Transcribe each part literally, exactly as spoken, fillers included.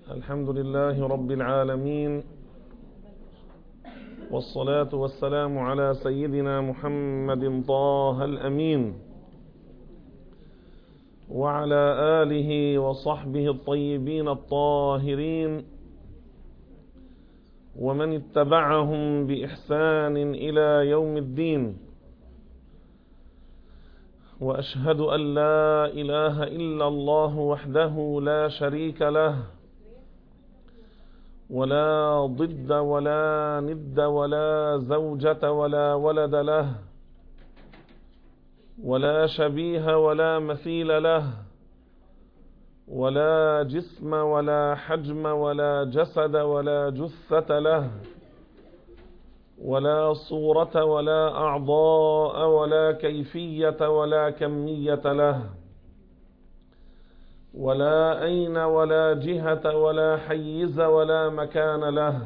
الحمد لله رب العالمين، والصلاة والسلام على سيدنا محمد طه الأمين وعلى آله وصحبه الطيبين الطاهرين ومن اتبعهم بإحسان إلى يوم الدين. وأشهد أن لا إله إلا الله وحده لا شريك له، ولا ضد ولا ند ولا زوجة ولا ولد له، ولا شبيه ولا مثيل له، ولا جسم ولا حجم ولا جسد ولا جثة له، ولا صورة ولا أعضاء ولا كيفية ولا كمية له، ولا أين ولا جهة ولا حيز ولا مكان له.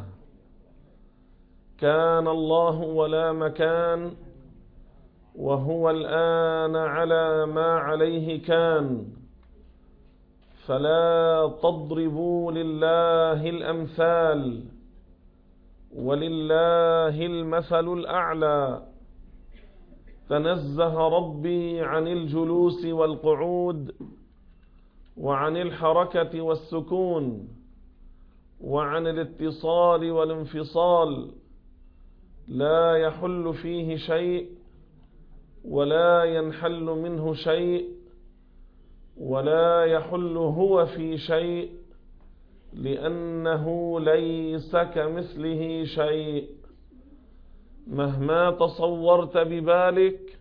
كان الله ولا مكان، وهو الآن على ما عليه كان. فلا تضربوا لله الأمثال، ولله المثل الأعلى. تنزه ربي عن الجلوس والقعود، وعن الحركة والسكون، وعن الاتصال والانفصال. لا يحل فيه شيء ولا ينحل منه شيء، ولا يحل هو في شيء، لأنه ليس كمثله شيء. مهما تصورت ببالك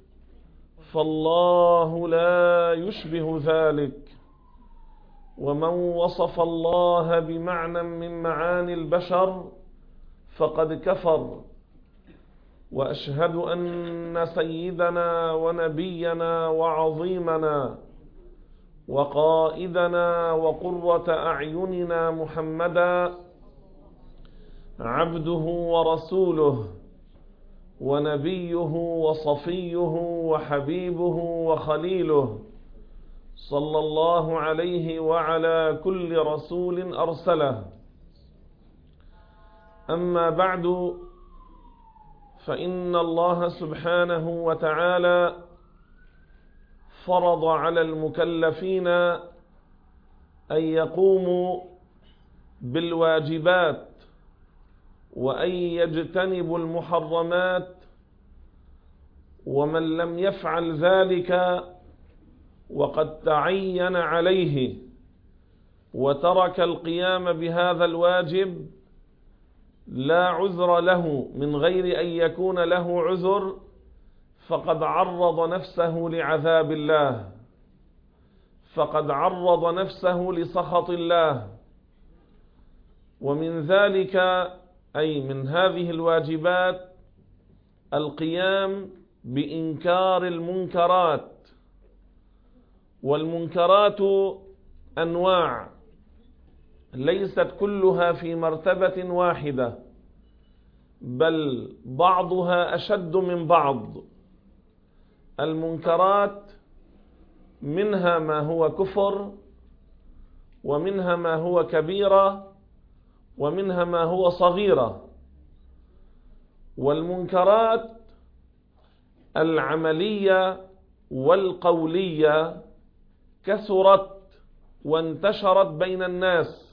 فالله لا يشبه ذلك. ومن وصف الله بمعنى من معاني البشر فقد كفر. وأشهد أن سيدنا ونبينا وعظيمنا وقائدنا وقرة أعيننا محمدا عبده ورسوله ونبيه وصفيه وحبيبه وخليله، صلى الله عليه وعلى كل رسول أرسله. أما بعد، فإن الله سبحانه وتعالى فرض على المكلفين أن يقوموا بالواجبات وأن يجتنبوا المحرمات. ومن لم يفعل ذلك وقد تعين عليه وترك القيام بهذا الواجب لا عذر له من غير أن يكون له عذر، فقد عرض نفسه لعذاب الله، فقد عرض نفسه لسخط الله. ومن ذلك أي من هذه الواجبات القيام بإنكار المنكرات. والمنكرات أنواع، ليست كلها في مرتبة واحدة، بل بعضها أشد من بعض. المنكرات منها ما هو كفر، ومنها ما هو كبيرة، ومنها ما هو صغيرة. والمنكرات العملية والقولية كثرت وانتشرت بين الناس.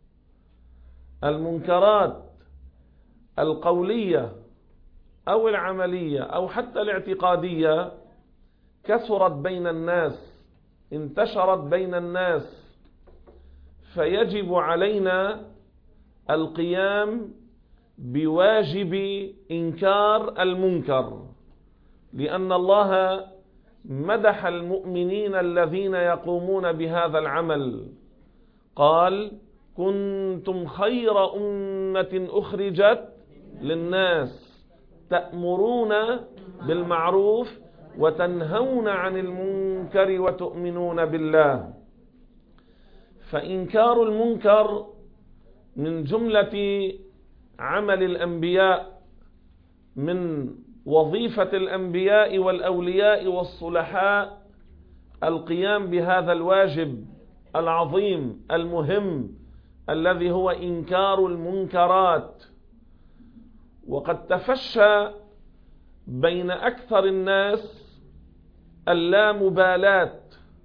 المنكرات القولية أو العملية أو حتى الاعتقادية كثرت بين الناس، انتشرت بين الناس، فيجب علينا القيام بواجب إنكار المنكر، لأن الله مدح المؤمنين الذين يقومون بهذا العمل. قال: كنتم خير أمة أخرجت للناس تأمرون بالمعروف وتنهون عن المنكر وتؤمنون بالله. فإنكار المنكر من جملة عمل الأنبياء، من وظيفة الأنبياء والأولياء والصلحاء القيام بهذا الواجب العظيم المهم الذي هو إنكار المنكرات. وقد تفشى بين أكثر الناس اللامبالاة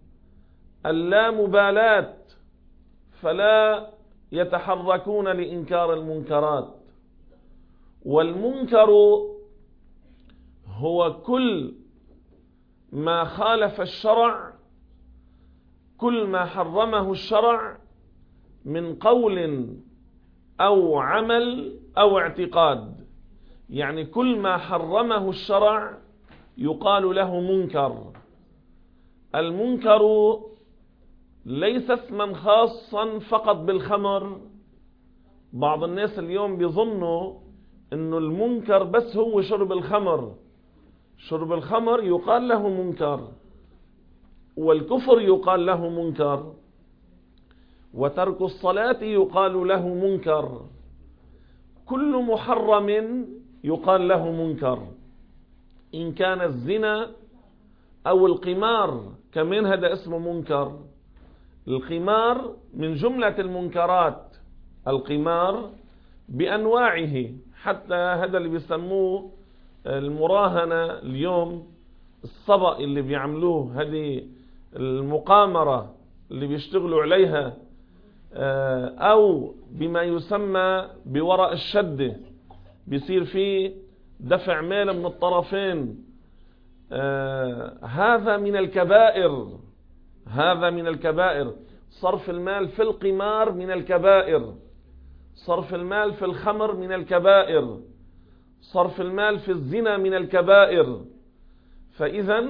اللامبالاة فلا يتحركون لإنكار المنكرات. والمنكر هو كل ما خالف الشرع، كل ما حرمه الشرع من قول أو عمل أو اعتقاد. يعني كل ما حرمه الشرع يقال له منكر. المنكر ليس اسما خاصا فقط بالخمر. بعض الناس اليوم بيظنوا انه المنكر بس هو شرب الخمر. شرب الخمر يقال له منكر، والكفر يقال له منكر، وترك الصلاة يقال له منكر. كل محرم يقال له منكر، إن كان الزنا أو القمار كمان هذا اسمه منكر. القمار من جملة المنكرات، القمار بأنواعه، حتى هذا اللي بيسموه المراهنة اليوم، الصبأ اللي بيعملوه، هذه المقامرة اللي بيشتغلوا عليها، أو بما يسمى بورق الشدة، بيصير فيه دفع مال من الطرفين. هذا من الكبائر، هذا من الكبائر. صرف المال في القمار من الكبائر، صرف المال في الخمر من الكبائر، صرف المال في الزنا من الكبائر. فإذا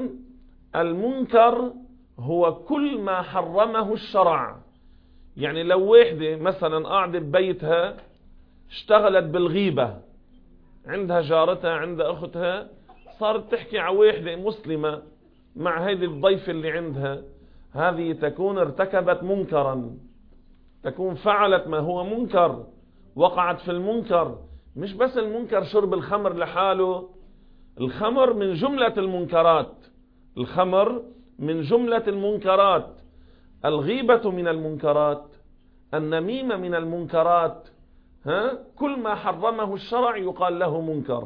المنكر هو كل ما حرمه الشرع. يعني لو واحدة مثلا قاعدة ببيتها اشتغلت بالغيبة، عندها جارتها، عندها أختها، صارت تحكي على واحدة مسلمة مع هذه الضيفة اللي عندها، هذه تكون ارتكبت منكرا، تكون فعلت ما هو منكر، وقعت في المنكر. مش بس المنكر شرب الخمر لحاله، الخمر من جملة المنكرات، الخمر من جملة المنكرات، الغيبة من المنكرات، النميمة من المنكرات. ها؟ كل ما حرمه الشرع يقال له منكر.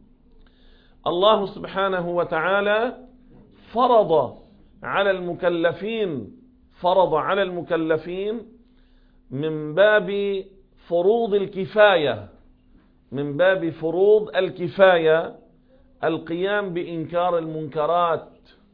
الله سبحانه وتعالى فرض على المكلفين فرض على المكلفين من باب فروض الكفاية من باب فروض الكفاية القيام بإنكار المنكرات.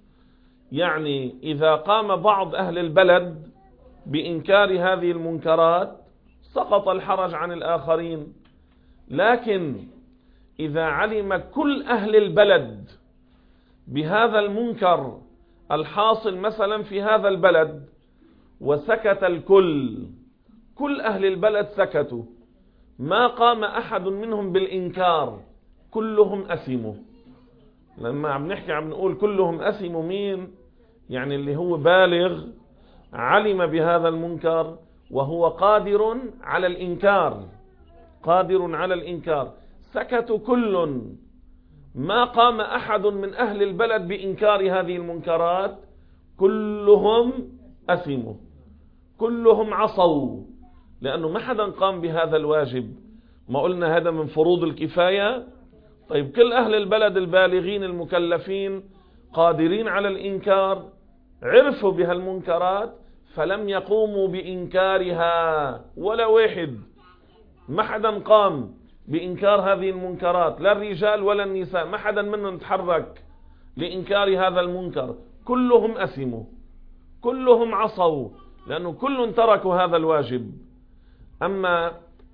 يعني إذا قام بعض أهل البلد بإنكار هذه المنكرات سقط الحرج عن الآخرين. لكن إذا علم كل أهل البلد بهذا المنكر الحاصل مثلا في هذا البلد وسكت الكل، كل أهل البلد سكتوا، ما قام أحد منهم بالإنكار، كلهم أثموا. لما عم نحكي عم نقول كلهم أثموا، مين؟ يعني اللي هو بالغ علم بهذا المنكر وهو قادر على الإنكار، قادر على الإنكار، سكتوا كل، ما قام أحد من أهل البلد بإنكار هذه المنكرات، كلهم أثموا، كلهم عصوا، لأنه ما حدا قام بهذا الواجب. ما قلنا هذا من فروض الكفاية؟ طيب كل أهل البلد البالغين المكلفين قادرين على الإنكار، عرفوا بها المنكرات فلم يقوموا بإنكارها، ولا واحد، ما حدا قام بإنكار هذه المنكرات، لا الرجال ولا النساء، ما حدا منهم تحرك لإنكار هذا المنكر، كلهم أثموا، كلهم عصوا، لأنه كل تركوا هذا الواجب. أما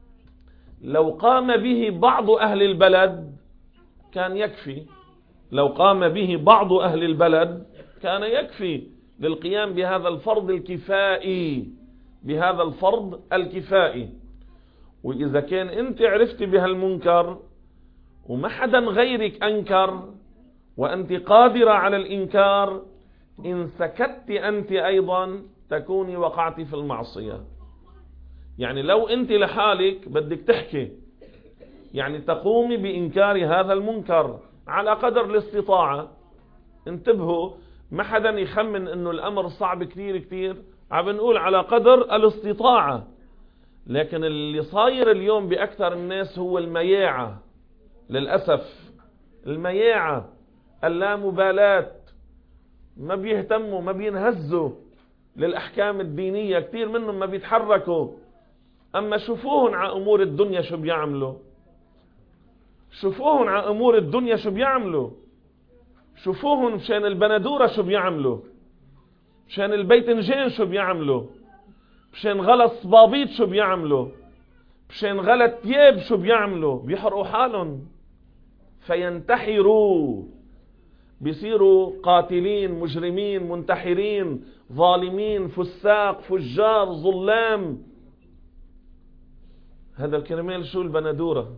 لو قام به بعض أهل البلد كان يكفي، لو قام به بعض أهل البلد كان يكفي للقيام بهذا الفرض الكفائي، بهذا الفرض الكفائي. وإذا كان أنت عرفت بهالمنكر وما حدا غيرك أنكر وأنت قادرة على الإنكار، إن سكت أنت أيضا تكوني وقعتي في المعصية. يعني لو أنت لحالك بدك تحكي، يعني تقومي بإنكار هذا المنكر على قدر الاستطاعة. انتبهوا، ما حدا يخمن انه الامر صعب كتير كتير، عم نقول على قدر الاستطاعة. لكن اللي صاير اليوم بأكثر الناس هو المياعة، للأسف المياعة، اللامبالاة، ما بيهتموا، ما بينهزوا للأحكام الدينية، كتير منهم ما بيتحركوا. أما شوفوهن على أمور الدنيا شو بيعملوا، شوفوهن على أمور الدنيا شو بيعملوا، شوفوهن مشان البندورة شو بيعملوا، مشان البيتنجان شو بيعملوا، مشان غلط صبابيط شو بيعملوا، مشان غلط تياب شو بيعملوا، بيحرقوا حالهم فينتحروا، بيصيروا قاتلين، مجرمين، منتحرين، ظالمين، فساق، فجار، ظلام. هذا الكرمال شو البندورة،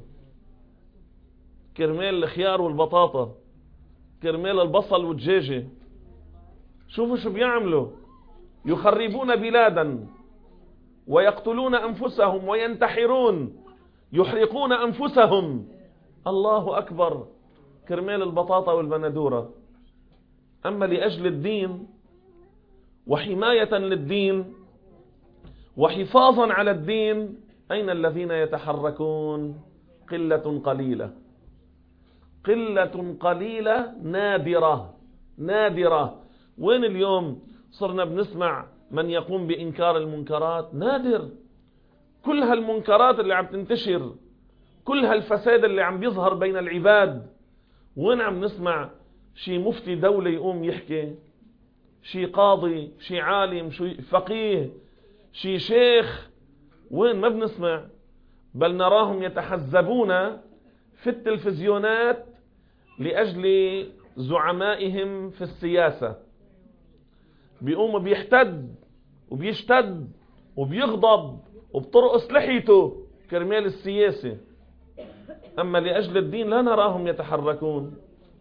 كرمال الخيار والبطاطا، كرمال البصل والدجاجة. شوفوا شو بيعملوا، يخربون بلادا ويقتلون أنفسهم وينتحرون، يحرقون أنفسهم. الله أكبر، كرمال البطاطا والبندورة. أما لأجل الدين وحماية للدين وحفاظا على الدين، أين الذين يتحركون؟ قلة قليلة، قلة قليلة نادرة نادرة. وين اليوم صرنا بنسمع من يقوم بإنكار المنكرات؟ نادر. كل هالمنكرات اللي عم تنتشر، كل هالفساد اللي عم بيظهر بين العباد، وين عم نسمع شي مفتي دولة يقوم يحكي، شي قاضي، شي عالم، شي فقيه، شي شيخ؟ وين؟ ما بنسمع. بل نراهم يتحزبون في التلفزيونات لأجل زعمائهم في السياسة، بيقوم بيحتد وبيشتد وبيغضب وبطرقص لحيته كرمال السياسة. أما لأجل الدين لا نراهم يتحركون.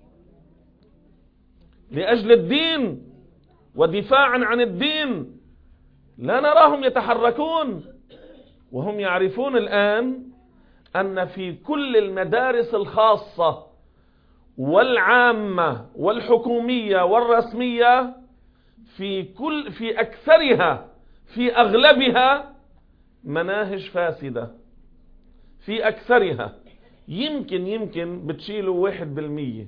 لأجل الدين ودفاعا عن الدين لا نراهم يتحركون. وهم يعرفون الآن أن في كل المدارس الخاصة والعامة والحكومية والرسمية، في كل في أكثرها، في أغلبها مناهج فاسدة، في أكثرها. يمكن يمكن بتشيلوا واحد بالمية.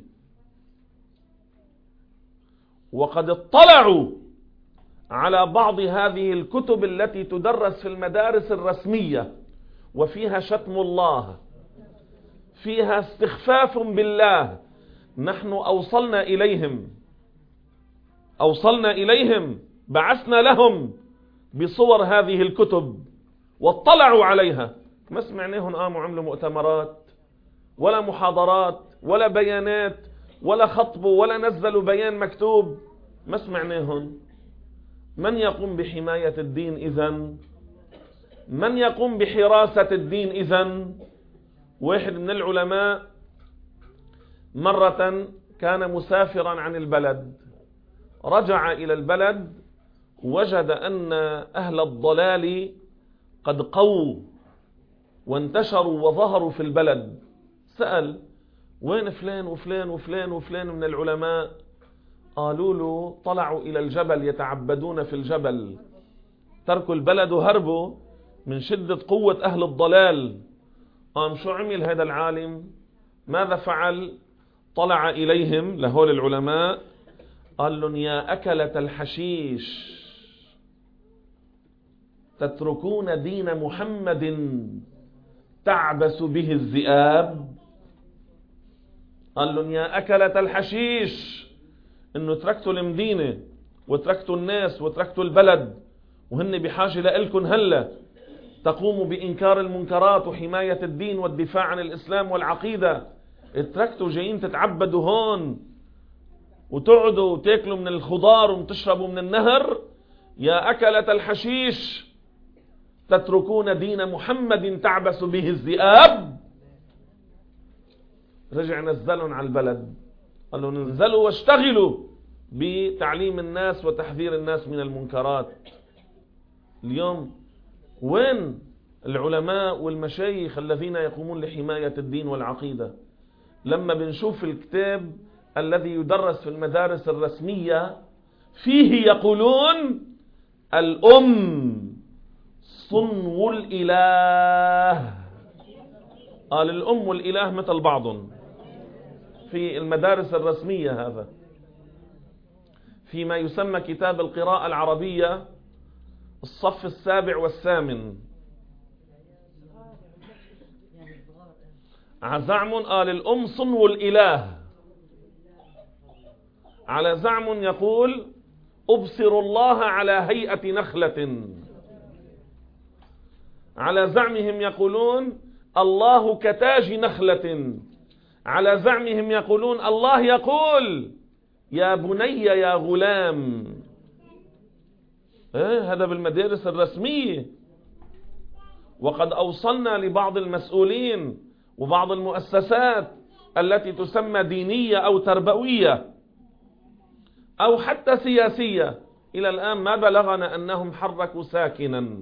وقد اطلعوا على بعض هذه الكتب التي تدرس في المدارس الرسمية، وفيها شتم الله، فيها استخفاف بالله. نحن أوصلنا إليهم أوصلنا إليهم بعثنا لهم بصور هذه الكتب واطلعوا عليها. ما سمعناهم قاموا عملوا مؤتمرات ولا محاضرات ولا بيانات ولا خطبوا ولا نزلوا بيان مكتوب، ما سمعناهم. من يقوم بحماية الدين إذن؟ من يقوم بحراسة الدين إذن؟ واحد من العلماء مرة كان مسافرا عن البلد، رجع إلى البلد وجد أن أهل الضلال قد قووا وانتشروا وظهروا في البلد. سأل وين فلان وفلان وفلان وفلان من العلماء؟ قالوا له طلعوا إلى الجبل يتعبدون في الجبل، تركوا البلد وهربوا من شدة قوة أهل الضلال. قام شو عمل هذا العالم؟ ماذا فعل؟ طلع إليهم لهول العلماء قال لهم يا أكلة الحشيش، تتركون دين محمد تعبس به الذئاب. قال لهم يا أكلة الحشيش، إنه تركتوا المدينة وتركتوا الناس وتركتوا البلد وهن بحاجة لإلكن هلا تقوموا بإنكار المنكرات وحماية الدين والدفاع عن الإسلام والعقيدة. اتركتوا جايين تتعبدوا هون وتقعدوا وتاكلوا من الخضار وتشربوا من النهر. يا أكلة الحشيش، تتركون دين محمد تعبس به الذئاب. رجع نزلهم على البلد، قالوا ننزلوا واشتغلوا بتعليم الناس وتحذير الناس من المنكرات. اليوم وين العلماء والمشايخ الذين يقومون لحماية الدين والعقيدة؟ لما بنشوف الكتاب الذي يدرس في المدارس الرسمية فيه يقولون الأم صنو الإله. قال الأم والإله مثل بعض في المدارس الرسمية. هذا فيما يسمى كتاب القراءة العربية الصف السابع والثامن. زعم قال الأم صنو الإله، على زعم يقول أبصر الله على هيئة نخلة، على زعمهم يقولون الله كتاج نخلة، على زعمهم يقولون الله يقول يا بني يا غلام. إيه هذا بالمدارس الرسمية. وقد أوصلنا لبعض المسؤولين وبعض المؤسسات التي تسمى دينية أو تربوية أو حتى سياسية، إلى الآن ما بلغنا أنهم حركوا ساكنا،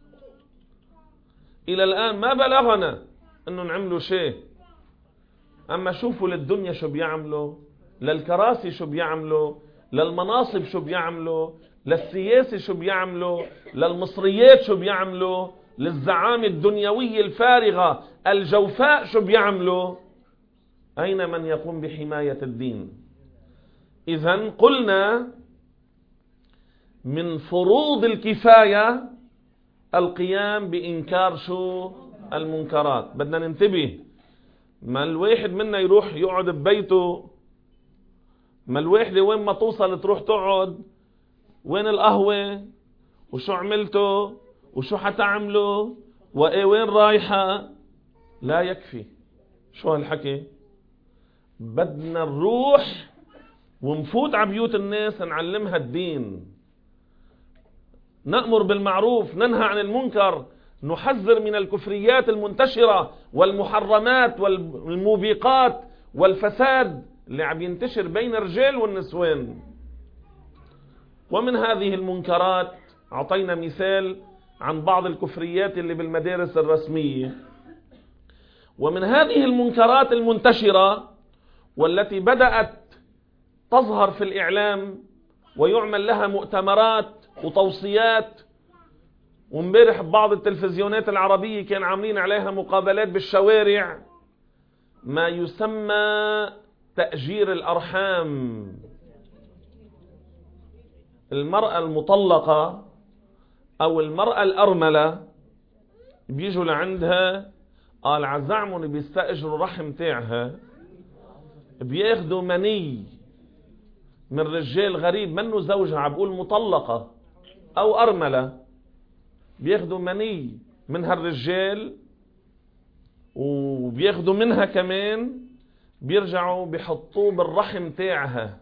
إلى الآن ما بلغنا أنه نعملوا شيء. أما شوفوا للدنيا شو بيعملوا، للكراسي شو بيعملوا، للمناصب شو بيعملوا، للسياسة شو بيعملوا، للمصريات شو بيعملوا، للزعامة الدنيوية الفارغة الجوفاء شو بيعملوا. أين من يقوم بحماية الدين؟ إذن قلنا من فروض الكفاية القيام بإنكار شو المنكرات. بدنا ننتبه، ما الواحد منا يروح يقعد ببيته، ما الواحدة وين ما توصل تروح تقعد وين القهوة وشو عملته وشو حتعمله وايه وين رايحة. لا يكفي. شو هالحكي؟ بدنا نروح ونفوت على بيوت الناس نعلمها الدين، نأمر بالمعروف ننهى عن المنكر، نحذر من الكفريات المنتشرة والمحرمات والموبقات والفساد اللي عم ينتشر بين الرجال والنسوان. ومن هذه المنكرات أعطينا مثال عن بعض الكفريات اللي بالمدارس الرسمية. ومن هذه المنكرات المنتشرة والتي بدأت تظهر في الإعلام ويعمل لها مؤتمرات وتوصيات، وامبارح بعض التلفزيونات العربية كان عاملين عليها مقابلات بالشوارع، ما يسمى تأجير الأرحام. المرأة المطلقة أو المرأة الأرملة بيجوا لعندها، قال عزعمون بيستأجروا رحم تاعها، بياخدوا مني من رجال غريب منه زوجها، عبقول مطلقة أو أرملة، بياخدوا مني من هالرجال وبياخدوا منها كمان بيرجعوا بيحطوه بالرحم تاعها،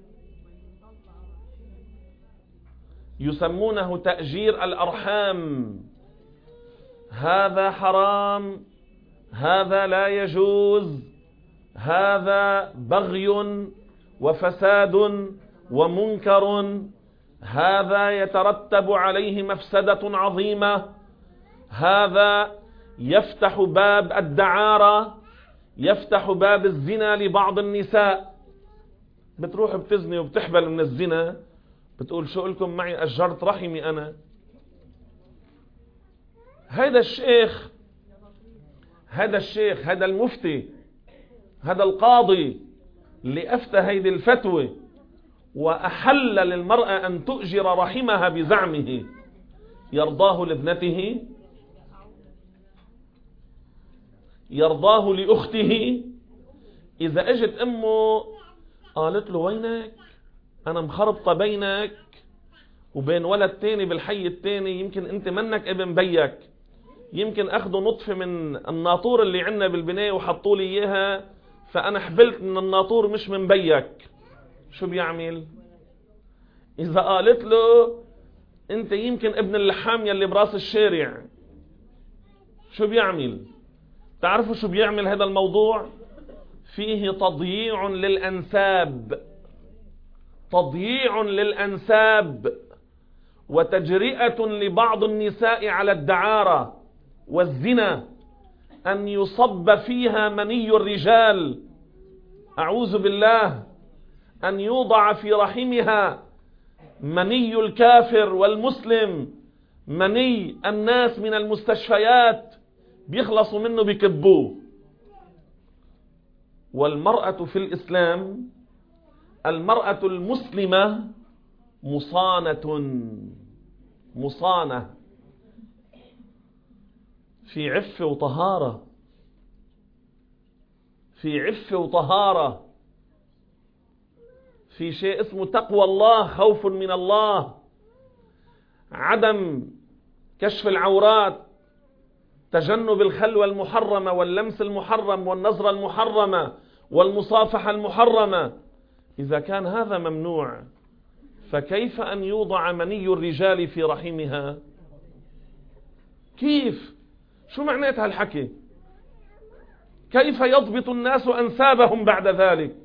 يسمونه تأجير الأرحام. هذا حرام، هذا لا يجوز، هذا بغي وفساد ومنكر، هذا يترتب عليه مفسدة عظيمة، هذا يفتح باب الدعارة، يفتح باب الزنا لبعض النساء. بتروح بتزني وبتحبل من الزنا، بتقول شو لكم معي أجرت رحمي أنا. هذا الشيخ هذا الشيخ هذا المفتي هذا القاضي اللي أفتى هذه الفتوى وأحل للمرأة أن تؤجر رحمها بزعمه، يرضاه لابنته؟ يرضاه لأخته؟ إذا أجت أمه قالت له وينك أنا مخربطة بينك وبين ولد تاني بالحي التاني، يمكن أنت منك ابن بيك، يمكن أخذوا نطفة من الناطور اللي عنا بالبناية وحطوا لي إياها، فأنا حبلت من الناطور مش من بيك، شو بيعمل؟ إذا قالت له أنت يمكن ابن اللحام يلي براس الشارع، شو بيعمل؟ تعرفوا شو بيعمل هذا الموضوع؟ فيه تضييع للأنساب، تضييع للأنساب وتجرئة لبعض النساء على الدعارة والزنا، أن يصب فيها مني الرجال، أعوذ بالله، أن يوضع في رحمها مني الكافر والمسلم، مني الناس من المستشفيات بيخلصوا منه بكبوه. والمرأة في الإسلام، المرأة المسلمة مصانة، مصانة في عفة وطهارة، في عفة وطهارة، في شيء اسمه تقوى الله، خوف من الله، عدم كشف العورات، تجنب الخلوة المحرمة واللمس المحرم والنظرة المحرمة والمصافحة المحرمة. إذا كان هذا ممنوع، فكيف أن يوضع مني الرجال في رحمها؟ كيف؟ شو معنات هالحكي؟ كيف يضبط الناس أنسابهم بعد ذلك؟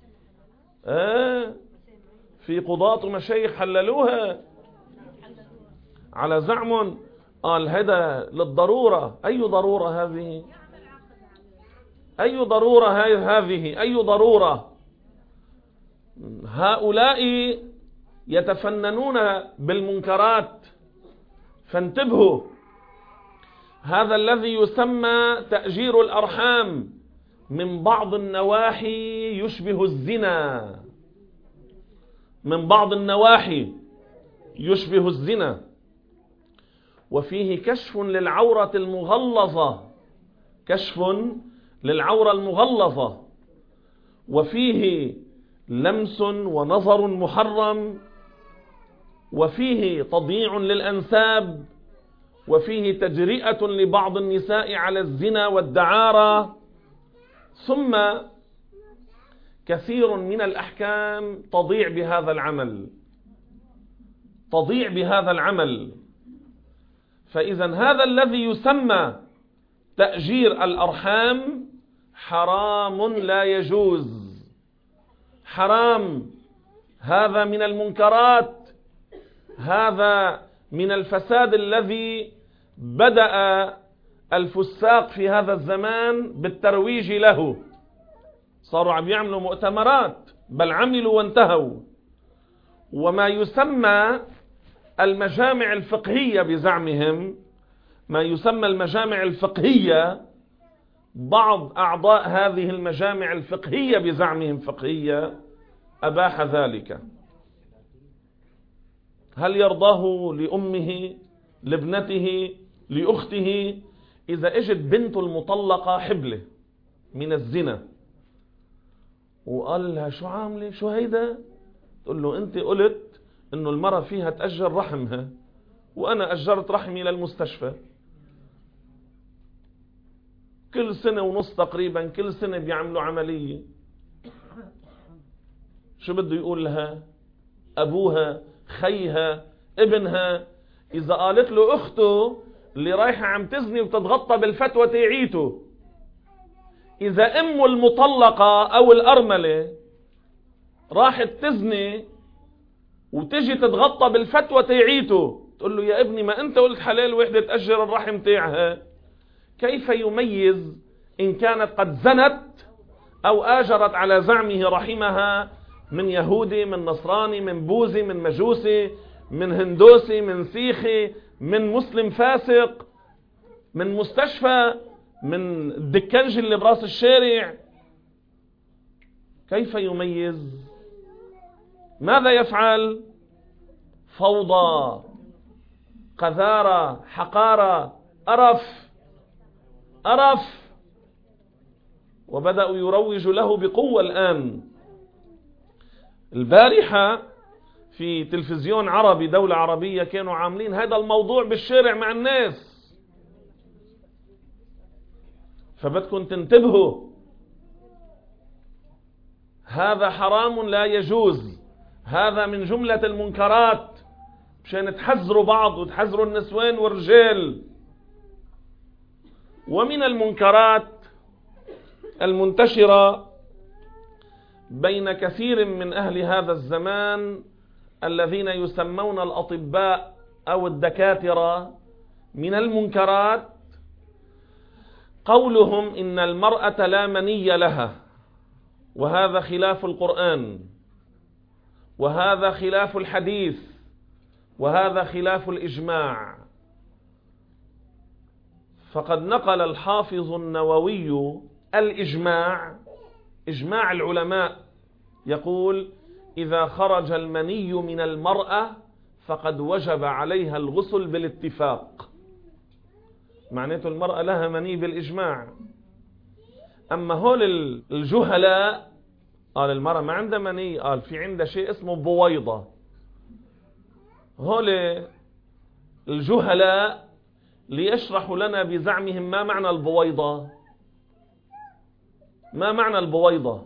آه في قضاة ومشايخ حللوها على زعم قال هذا للضرورة. أي ضرورة هذه؟ أي ضرورة هذه؟ أي ضرورة؟ هؤلاء يتفننون بالمنكرات، فانتبهوا. هذا الذي يسمى تأجير الأرحام من بعض النواحي يشبه الزنا، من بعض النواحي يشبه الزنا، وفيه كشف للعورة المغلظة، كشف للعورة المغلظة، وفيه لمس ونظر محرم، وفيه تضييع للأنساب، وفيه تجرئة لبعض النساء على الزنا والدعارة، ثم كثير من الأحكام تضيع بهذا العمل، تضيع بهذا العمل. فإذا هذا الذي يسمى تأجير الأرحام حرام لا يجوز، حرام. هذا من المنكرات، هذا من الفساد الذي بدأ الفساق في هذا الزمان بالترويج له. صاروا عم يعملوا مؤتمرات، بل عملوا وانتهوا. وما يسمى المجامع الفقهية بزعمهم، ما يسمى المجامع الفقهية، بعض أعضاء هذه المجامع الفقهية بزعمهم فقهية أباح ذلك. هل يرضاه لأمه، لابنته، لأخته إذا اجت بنته المطلقة حبلة من الزنا وقال لها شو عاملة، شو هيدا؟ تقول له أنت قلت إنه المرأة فيها تأجر رحمها، وأنا أجرت رحمي للمستشفى كل سنة ونص تقريبا، كل سنة بيعملوا عملية. شو بده يقول لها؟ أبوها، خيها، ابنها، إذا قالت له أخته اللي رايحة عم تزني وتتغطى بالفتوى تعيته، إذا أمه المطلقة أو الأرملة راحت تزني وتجي تتغطى بالفتوى تعيته، تقول له يا ابني ما أنت قلت حلال وحدة تأجر الرحم تاعها. كيف يميز إن كانت قد زنت أو آجرت على زعمه رحمها من يهودي، من نصراني، من بوذي، من مجوسي، من هندوسي، من سيخي، من مسلم فاسق، من مستشفى، من الدكنج اللي براس الشارع؟ كيف يميز؟ ماذا يفعل؟ فوضى، قذارة، حقارة، أرف، أرف. وبدأوا يروجوا له بقوة الآن. البارحة في تلفزيون عربي، دولة عربية، كانوا عاملين هذا الموضوع بالشارع مع الناس. فبدكم تنتبهوا، هذا حرام لا يجوز، هذا من جملة المنكرات، مشان تحذروا بعض وتحذروا النسوان والرجال. ومن المنكرات المنتشرة بين كثير من أهل هذا الزمان الذين يسمون الأطباء أو الدكاترة، من المنكرات قولهم إن المرأة لا مني لها، وهذا خلاف القرآن، وهذا خلاف الحديث، وهذا خلاف الإجماع. فقد نقل الحافظ النووي الإجماع، إجماع العلماء، يقول: إذا خرج المني من المرأة فقد وجب عليها الغسل بالاتفاق. معناته المرأة لها مني بالإجماع. أما هول الجهلاء قال المرأة ما عندها مني، قال في عندها شيء اسمه بويضة. هول الجهلاء ليشرحوا لنا بزعمهم ما معنى البويضة. ما معنى البويضة؟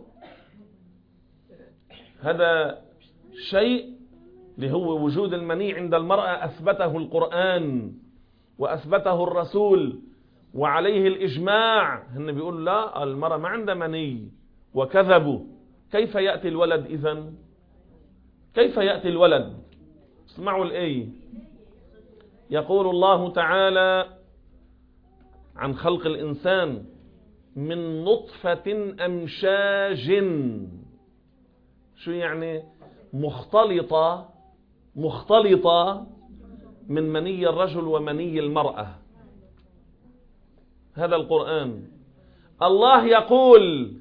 هذا شيء اللي هو وجود المني عند المرأة أثبته القرآن وأثبته الرسول وعليه الإجماع. هن بيقولوا لا، المرأة ما عندها مني، وكذبوا. كيف يأتي الولد إذن؟ كيف يأتي الولد؟ اسمعوا الآية. يقول الله تعالى عن خلق الإنسان: من نطفة أمشاج. شو يعني؟ مختلطة مختلطة من مني الرجل ومني المرأة. هذا القرآن. الله يقول: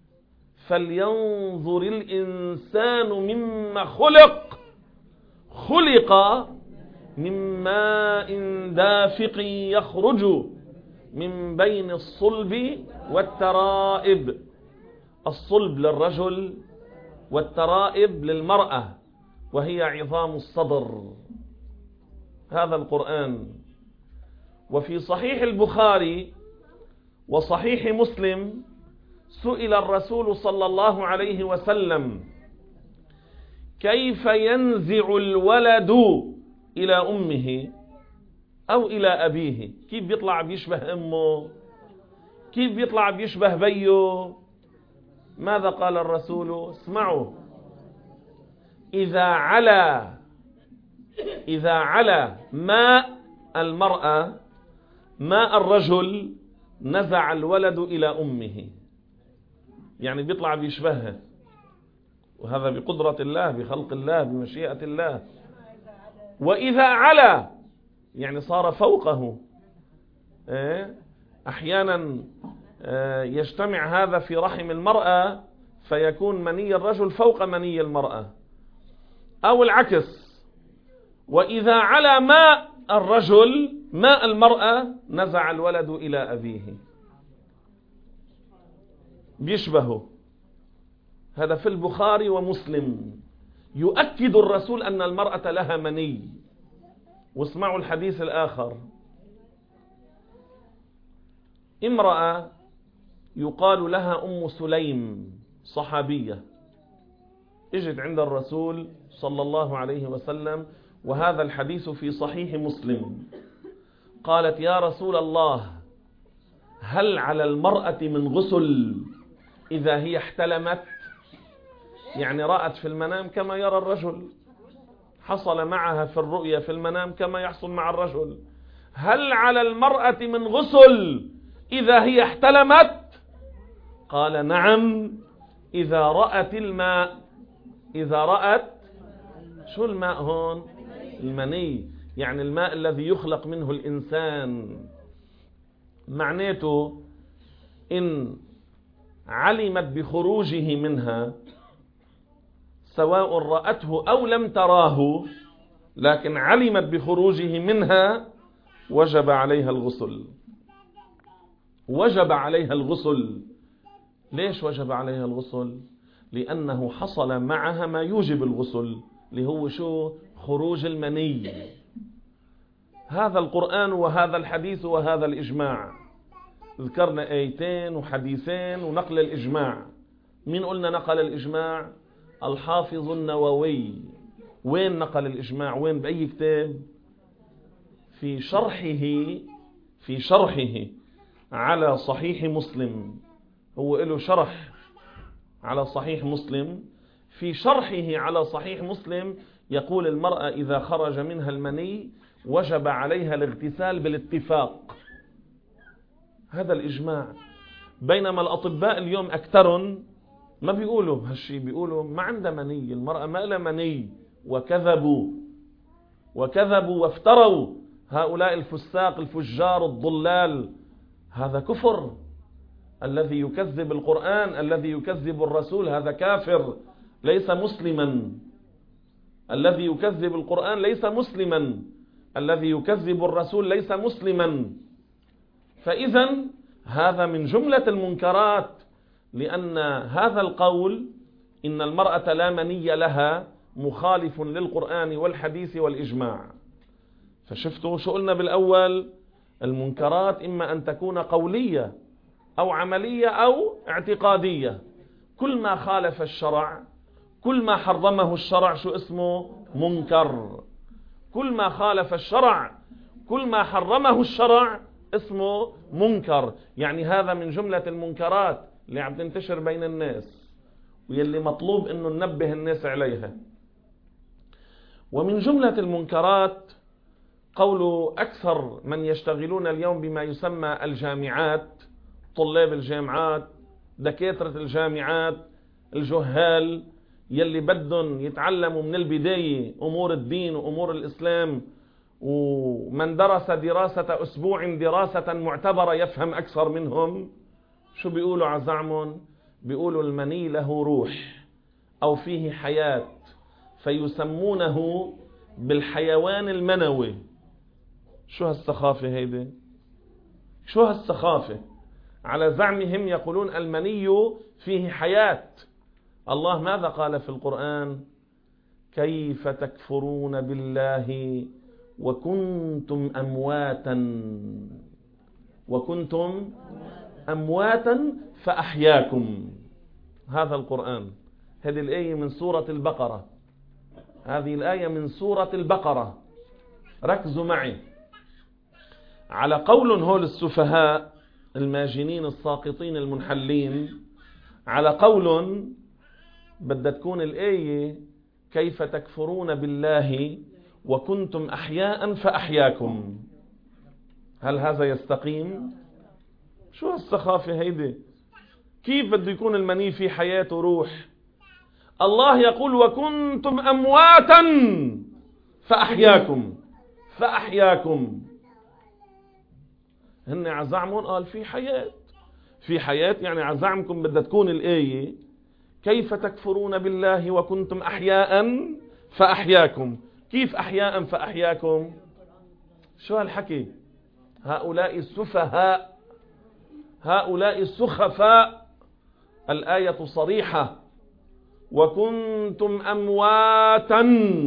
فلينظر الإنسان مما خلق. خلق من ماء دافق يخرج من بين الصلب والترائب. الصلب للرجل والترائب للمرأة، وهي عظام الصدر. هذا القرآن. وفي صحيح البخاري وصحيح مسلم سئل الرسول صلى الله عليه وسلم: كيف ينزع الولد إلى أمه أو إلى أبيه؟ كيف بيطلع بيشبه أمه؟ كيف بيطلع بيشبه بيه؟ ماذا قال الرسول؟ اسمعوا: إذا علا إذا علا ماء المرأة ماء الرجل نزع الولد إلى أمه. يعني بيطلع بيشبهها، وهذا بقدرة الله، بخلق الله، بمشيئة الله. وإذا علا يعني صار فوقه. أحيانا يجتمع هذا في رحم المرأة فيكون مني الرجل فوق مني المرأة، أو العكس. وإذا علا ماء الرجل ماء المرأة نزع الولد إلى أبيه. بيشبهه. هذا في البخاري ومسلم. يؤكد الرسول أن المرأة لها مني. واسمعوا الحديث الآخر: امرأة يقال لها أم سليم، صحابية، اجت عند الرسول صلى الله عليه وسلم، وهذا الحديث في صحيح مسلم. قالت: يا رسول الله، هل على المرأة من غسل إذا هي احتلمت؟ يعني رأت في المنام كما يرى الرجل، حصل معها في الرؤيا في المنام كما يحصل مع الرجل. هل على المرأة من غسل إذا هي احتلمت؟ قال: نعم، إذا رأت الماء. إذا رأت شو الماء هون؟ المني، يعني الماء الذي يخلق منه الإنسان. معناته إن علمت بخروجه منها، سواء رأته أو لم تراه، لكن علمت بخروجه منها، وجب عليها الغسل. وجب عليها الغسل. ليش وجب عليها الغسل؟ لأنه حصل معها ما يوجب الغسل، اللي هو شو؟ خروج المني. هذا القرآن وهذا الحديث وهذا الإجماع. ذكرنا آيتين وحديثين ونقل الإجماع. مين قلنا نقل الإجماع؟ الحافظ النووي. وين نقل الإجماع؟ وين؟ بأي كتاب؟ في شرحه في شرحه على صحيح مسلم. هو له شرح على صحيح مسلم. في شرحه على صحيح مسلم يقول: المرأة إذا خرج منها المني وجب عليها الاغتسال بالاتفاق. هذا الإجماع. بينما الأطباء اليوم أكثرهم ما بيقولوا هالشي، بيقولوا ما عندها مني، المرأة ما لها مني. وكذبوا وكذبوا وافتروا. هؤلاء الفساق الفجار الضلال هذا كفر. الذي يكذب القرآن، الذي يكذب الرسول، هذا كافر ليس مسلما. الذي يكذب القرآن ليس مسلما، الذي يكذب الرسول ليس مسلما. فإذا هذا من جملة المنكرات، لأن هذا القول إن المرأة لا مني لها مخالف للقرآن والحديث والإجماع. فشفتوا شو قلنا بالأول؟ المنكرات إما أن تكون قولية أو عملية أو اعتقادية. كل ما خالف الشرع، كل ما حرمه الشرع شو اسمه؟ منكر. كل ما خالف الشرع، كل ما حرمه الشرع اسمه منكر. يعني هذا من جملة المنكرات اللي عم تنتشر بين الناس، واللي مطلوب انه ننبه الناس عليها. ومن جملة المنكرات قول أكثر من يشتغلون اليوم بما يسمى الجامعات، طلاب الجامعات، دكاترة الجامعات، الجهال يلي بدهم يتعلموا من البداية أمور الدين وأمور الإسلام، ومن درس دراسة أسبوع دراسة معتبرة يفهم أكثر منهم. شو بيقولوا عزعمهم؟ بيقولوا المني له روح أو فيه حياة، فيسمونه بالحيوان المنوي. شو هالسخافة هيدي؟ شو هالسخافة؟ على زعمهم يقولون المني فيه حياة. الله ماذا قال في القرآن؟ كيف تكفرون بالله وكنتم أمواتا وكنتم أمواتا فأحياكم. هذا القرآن. هذه الآية من سورة البقرة. هذه الآية من سورة البقرة. ركزوا معي على قول هول السفهاء الماجنين الساقطين المنحلين، على قول بدها تكون الآية كيف تكفرون بالله وكنتم أحياء فأحياكم. هل هذا يستقيم؟ شو هالسخافة هيدي؟ كيف بده يكون المني في حياة وروح؟ الله يقول وكنتم أمواتا فأحياكم. فأحياكم هن عزعمون قال في حياة. في حياة يعني عزعمكم بدها تكون الآية كيف تكفرون بالله وكنتم أحياء فأحياكم. كيف أحياء فأحياكم؟ شو هالحكي؟ هؤلاء السفهاء، هؤلاء السخفاء. الآية صريحة وكنتم أمواتا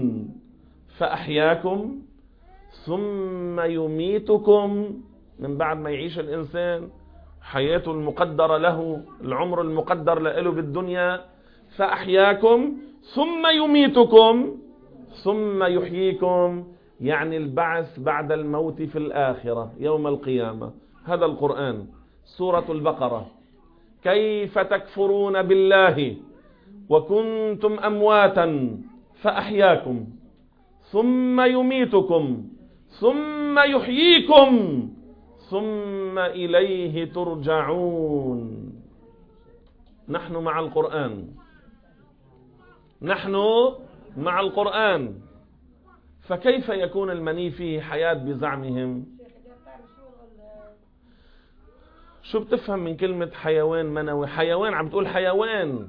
فأحياكم ثم يميتكم. من بعد ما يعيش الإنسان حياته المقدرة له، العمر المقدر له بالدنيا، فأحياكم ثم يميتكم ثم يحييكم، يعني البعث بعد الموت في الآخرة يوم القيامة. هذا القرآن سورة البقرة. كيف تكفرون بالله وكنتم أمواتا فأحياكم ثم يميتكم ثم يحييكم ثم إليه ترجعون. نحن مع القرآن، نحن مع القرآن. فكيف يكون المني فيه حياة بزعمهم؟ شو بتفهم من كلمة حيوان منوي؟ حيوان عم تقول حيوان،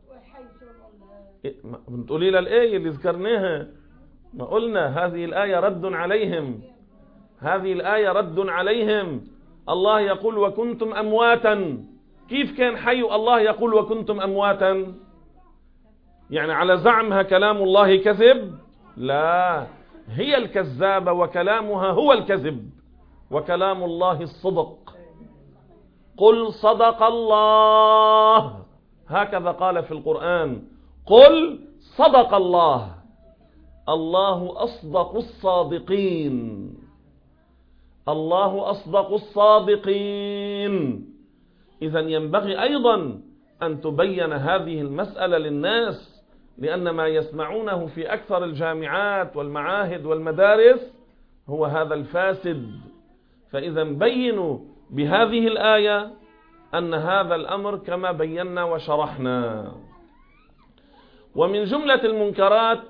بتقولي للآية اللي ذكرناها. ما قلنا هذه الآية رد عليهم، هذه الآية رد عليهم. الله يقول وكنتم أمواتا. كيف كان حي الله يقول وكنتم أمواتا؟ يعني على زعمها كلام الله كذب؟ لا، هي الكذابة وكلامها هو الكذب، وكلام الله الصدق. قل صدق الله، هكذا قال في القرآن. قل صدق الله، الله أصدق الصادقين، الله أصدق الصادقين. إذا ينبغي أيضا أن تبين هذه المسألة للناس، لأن ما يسمعونه في أكثر الجامعات والمعاهد والمدارس هو هذا الفاسد. فإذا بينوا بهذه الآية أن هذا الأمر كما بينا وشرحنا. ومن جملة المنكرات،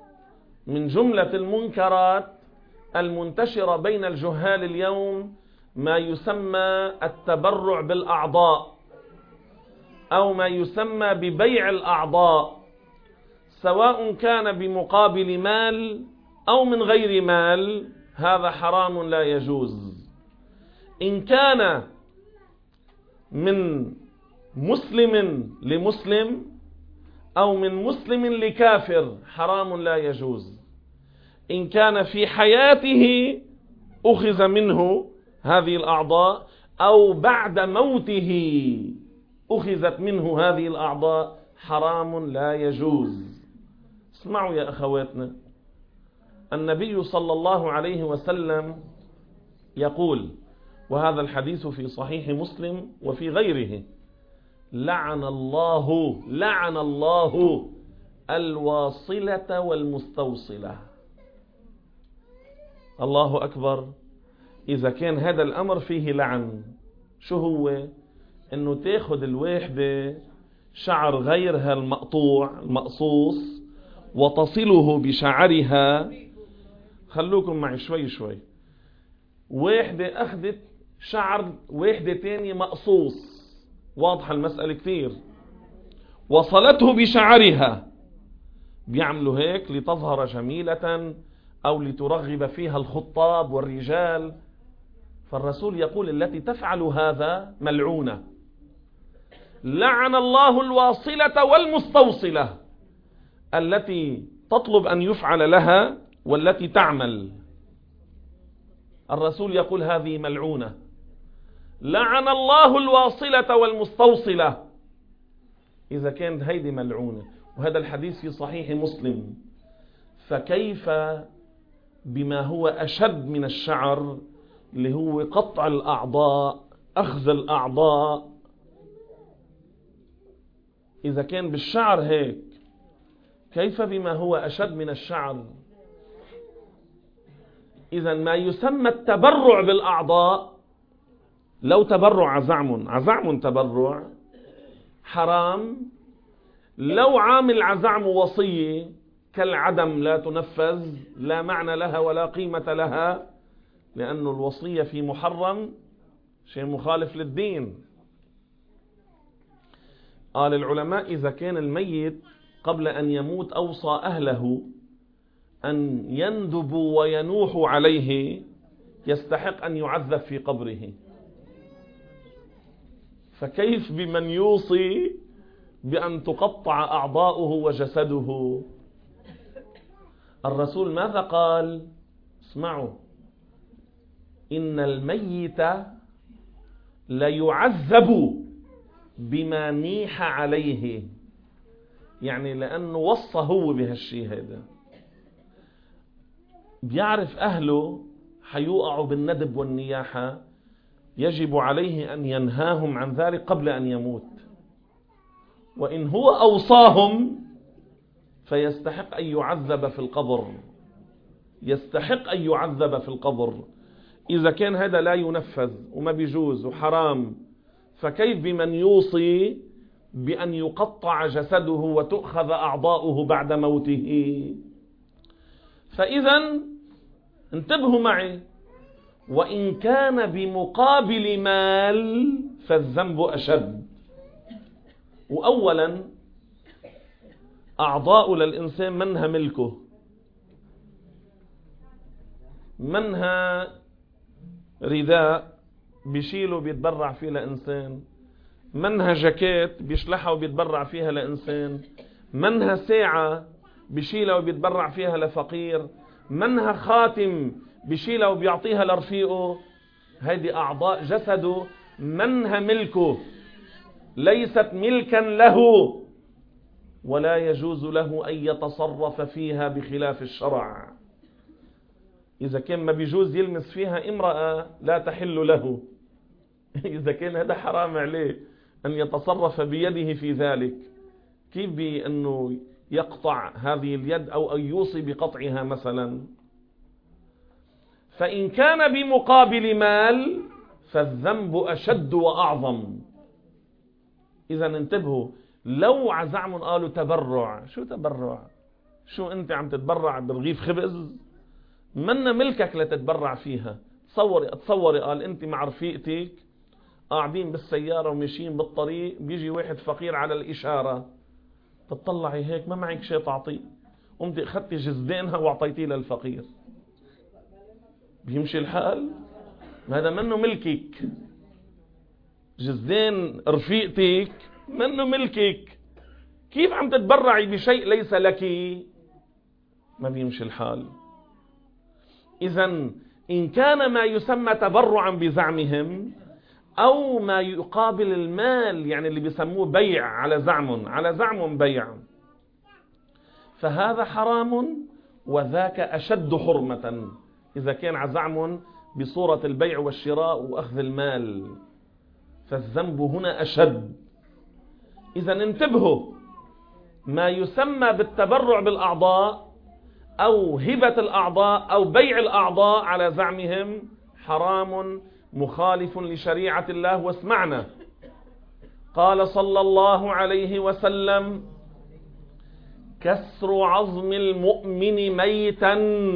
من جملة المنكرات المنتشرة بين الجهال اليوم ما يسمى التبرع بالأعضاء أو ما يسمى ببيع الأعضاء، سواء كان بمقابل مال أو من غير مال، هذا حرام لا يجوز. إن كان من مسلم لمسلم أو من مسلم لكافر حرام لا يجوز. إن كان في حياته أخذ منه هذه الأعضاء أو بعد موته أخذت منه هذه الأعضاء حرام لا يجوز. اسمعوا يا أخواتنا، النبي صلى الله عليه وسلم يقول، وهذا الحديث في صحيح مسلم وفي غيره: لعن الله لعن الله الواصلة والمستوصلة. الله أكبر. إذا كان هذا الأمر فيه لعن، شو هو؟ إنه تاخد الواحدة شعر غيرها المقطوع المقصوص وتصله بشعرها. خلوكم معي شوي شوي. واحدة أخذت شعر واحدة تانية مقصوص، واضحة المسألة كثير، وصلته بشعرها، بيعملوا هيك لتظهر جميلة أو لترغب فيها الخطاب والرجال. فالرسول يقول التي تفعل هذا ملعونة. لعن الله الواصلة والمستوصلة، التي تطلب أن يفعل لها والتي تعمل. الرسول يقول هذه ملعونة. لعن الله الواصلة والمستوصلة. إذا كانت هيدي ملعونة وهذا الحديث في صحيح مسلم، فكيف بما هو أشد من الشعر، اللي هو قطع الأعضاء، أخذ الأعضاء؟ إذا كان بالشعر هيك، كيف بما هو أشد من الشعر؟ إذا ما يسمى التبرع بالأعضاء، لو تبرع عزعم عزعم تبرع حرام. لو عامل عزعم وصية كالعدم لا تنفذ، لا معنى لها ولا قيمة لها، لأن الوصية في محرم شيء مخالف للدين. قال العلماء إذا كان الميت قبل أن يموت أوصى أهله أن يندبوا وينوحوا عليه، يستحق أن يعذب في قبره. فكيف بمن يوصي بأن تقطع أعضاؤه وجسده؟ الرسول ماذا قال؟ اسمعوا: إن الميت ليعذب بما نيح عليه، يعني لأنه وصى هو بهالشيء هذا، بيعرف أهله حيوقعوا بالندب والنياحة، يجب عليه أن ينهاهم عن ذلك قبل أن يموت. وإن هو أوصاهم فيستحق أن يعذب في القبر، يستحق أن يعذب في القبر. إذا كان هذا لا ينفذ وما بيجوز وحرام، فكيف بمن يوصي بأن يقطع جسده وتؤخذ أعضاؤه بعد موته؟ فإذا انتبهوا معي، وإن كان بمقابل مال فالذنب أشد. وأولا أعضاء للإنسان منها ملكه، منها رداء بيشيله بيتبرع فيه لإنسان، منها جاكيت بيشلحها وبيتبرع فيها لإنسان، منها ساعة بيشيلها وبيتبرع فيها لفقير، منها خاتم بيشيلها وبيعطيها لرفيقه. هذه أعضاء جسده، منها ملكه، ليست ملكا له، ولا يجوز له أن يتصرف فيها بخلاف الشرع. إذا كان ما بيجوز يلمس فيها امرأة لا تحل له، إذا كان هذا حرام عليه أن يتصرف بيده في ذلك، كيف بأنه يقطع هذه اليد أو أن يوصي بقطعها مثلا؟ فإن كان بمقابل مال فالذنب أشد وأعظم. إذا انتبهوا، لو عزعم قالوا تبرع، شو تبرع؟ شو أنت عم تتبرع برغيف خبز؟ من ملكك لتتبرع فيها، تصوري تصوري قال أنت مع رفيقتك قاعدين بالسيارة وماشيين بالطريق، بيجي واحد فقير على الإشارة، تطلعي هيك ما معك شيء تعطيه، قمت اخذتي جزدينها واعطيتيه للفقير، بيمشي الحال؟ هذا منه ملكك. جزدين رفيقتك منه ملكك، كيف عم تتبرعي بشيء ليس لك؟ ما بيمشي الحال. إذن إن كان ما يسمى تبرعا بزعمهم أو ما يقابل المال، يعني اللي بيسموه بيع على زعم، على زعم بيع، فهذا حرام، وذاك أشد حرمة إذا كان على زعم بصورة البيع والشراء وأخذ المال، فالذنب هنا أشد. إذن انتبهوا، ما يسمى بالتبرع بالأعضاء أو هبة الأعضاء أو بيع الأعضاء على زعمهم حرام مخالف لشريعة الله. واسمعنا، قال صلى الله عليه وسلم: كسر عظم المؤمن ميتا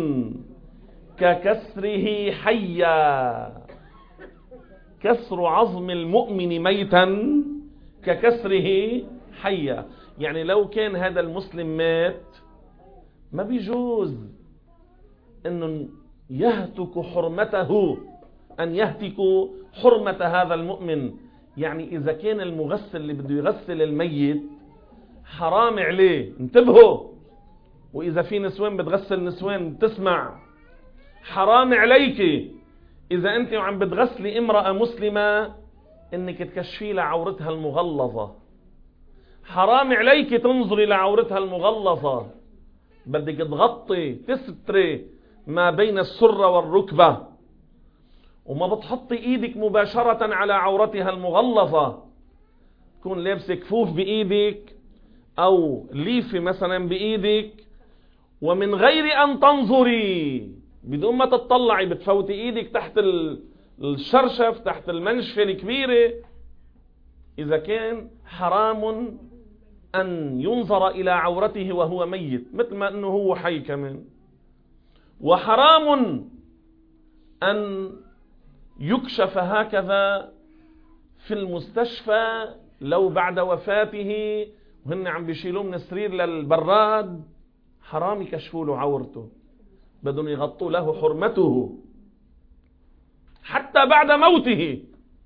ككسره حيا. كسر عظم المؤمن ميتا ككسره حيا، يعني لو كان هذا المسلم مات ما بيجوز أن يهتك حرمته، أن يهتكوا حرمة هذا المؤمن. يعني إذا كان المغسل اللي بده يغسل الميت حرام عليه، انتبهوا، وإذا في نسوان بتغسل نسوان تسمع، حرام عليك إذا أنت عم بتغسلي امرأة مسلمة إنك تكشفي لعورتها المغلظة، حرام عليك تنظري لعورتها المغلظة، بدك تغطي تستري ما بين السرة والركبة، وما بتحطي ايدك مباشرة على عورتها المغلظة، تكون لابسة كفوف بايدك او ليفة مثلا بايدك، ومن غير ان تنظري، بدون ما تطلعي بتفوتي ايدك تحت الشرشف، تحت المنشفة الكبيرة. اذا كان حرام أن ينظر إلى عورته وهو ميت مثل ما أنه هو حي كمان، وحرام أن يكشف هكذا في المستشفى لو بعد وفاته وهن عم بيشيلوه من السرير للبراد، حرام يكشفوا له عورته، بدهم يغطوا له حرمته حتى بعد موته.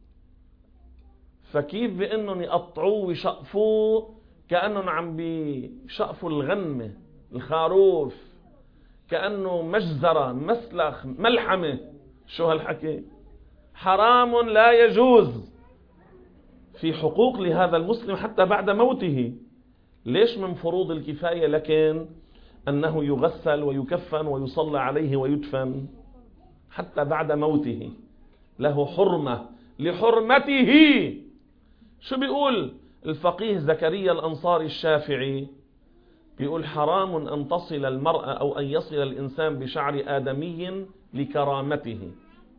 فكيف بأنهم يقطعوه ويشقفوه كأنهم عم بيشقفوا الغنمة الخروف، كأنه مجزرة مسلخ ملحمة؟ شو هالحكي؟ حرام لا يجوز في حقوق لهذا المسلم حتى بعد موته. ليش من فروض الكفاية لكن أنه يغسل ويكفن ويصلى عليه ويدفن حتى بعد موته، له حرمة لحرمته. شو بيقول الفقيه زكريا الأنصاري الشافعي؟ بيقول: حرام أن تصل المرأة أو أن يصل الإنسان بشعر آدمي لكرامته،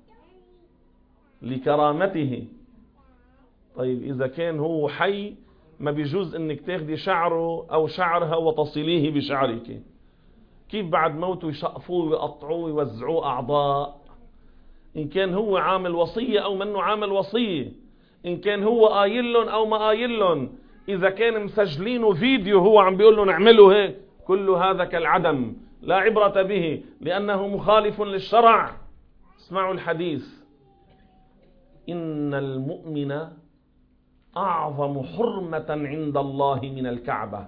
لكرامته. طيب إذا كان هو حي ما بيجوز أنك تاخدي شعره أو شعرها وتصليه بشعرك، كيف بعد موته يشقفوه ويقطعوه ويوزعوه أعضاء؟ إن كان هو عامل وصية أو منه عامل وصية، إن كان هو قايلن أو ما قايلن، إذا كان مسجلينه فيديو هو عم بيقول له نعمله هيك، كل هذا كالعدم لا عبرة به لأنه مخالف للشرع. اسمعوا الحديث: إن المؤمن أعظم حرمة عند الله من الكعبة.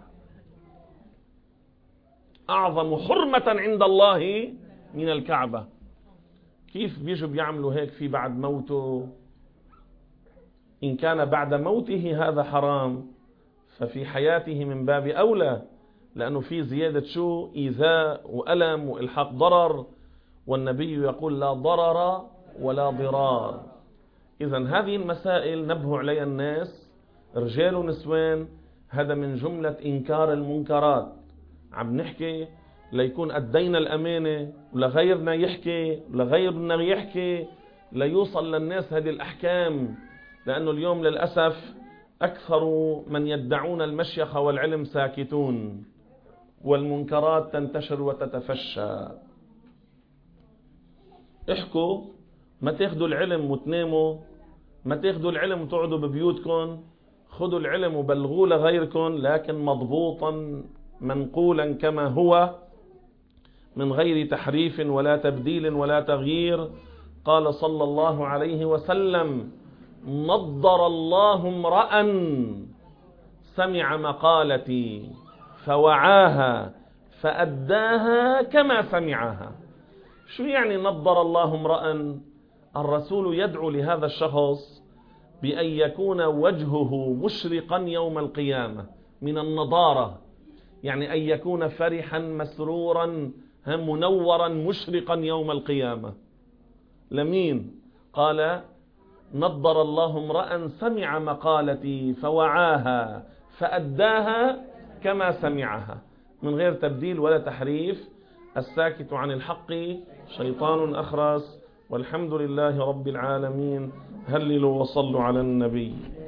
أعظم حرمة عند الله من الكعبة. كيف بيجوا بيعملوا هيك في بعد موته؟ إن كان بعد موته هذا حرام، ففي حياته من باب أولى، لأنه في زيادة شو؟ إيذاء وألم وإلحاق ضرر، والنبي يقول: لا ضرر ولا ضرار. إذن هذه المسائل نبه عليها الناس رجال ونسوان، هذا من جملة إنكار المنكرات. عم نحكي ليكون أدينا الأمانة ولغيرنا يحكي ولغيرنا يحكي ليوصل للناس هذه الأحكام، لأنه اليوم للأسف أكثر من يدعون المشيخة والعلم ساكتون، والمنكرات تنتشر وتتفشى. احكوا ما تاخدوا العلم وتناموا، ما تاخدوا العلم وتقعدوا ببيوتكم، خذوا العلم وبلغوا لغيركم، لكن مضبوطا منقولا كما هو من غير تحريف ولا تبديل ولا تغيير. قال صلى الله عليه وسلم: نضر الله امرأ سمع مقالتي فوعاها فأداها كما سمعها. شو يعني نضر الله امرأ؟ الرسول يدعو لهذا الشخص بأن يكون وجهه مشرقا يوم القيامة من النضارة، يعني أن يكون فرحا مسرورا منورا مشرقا يوم القيامة. لمين؟ قال: نضر الله امرأ سمع مقالتي فوعاها فأداها كما سمعها، من غير تبديل ولا تحريف. الساكت عن الحق شيطان أخرس، والحمد لله رب العالمين. هللوا وصلوا على النبي.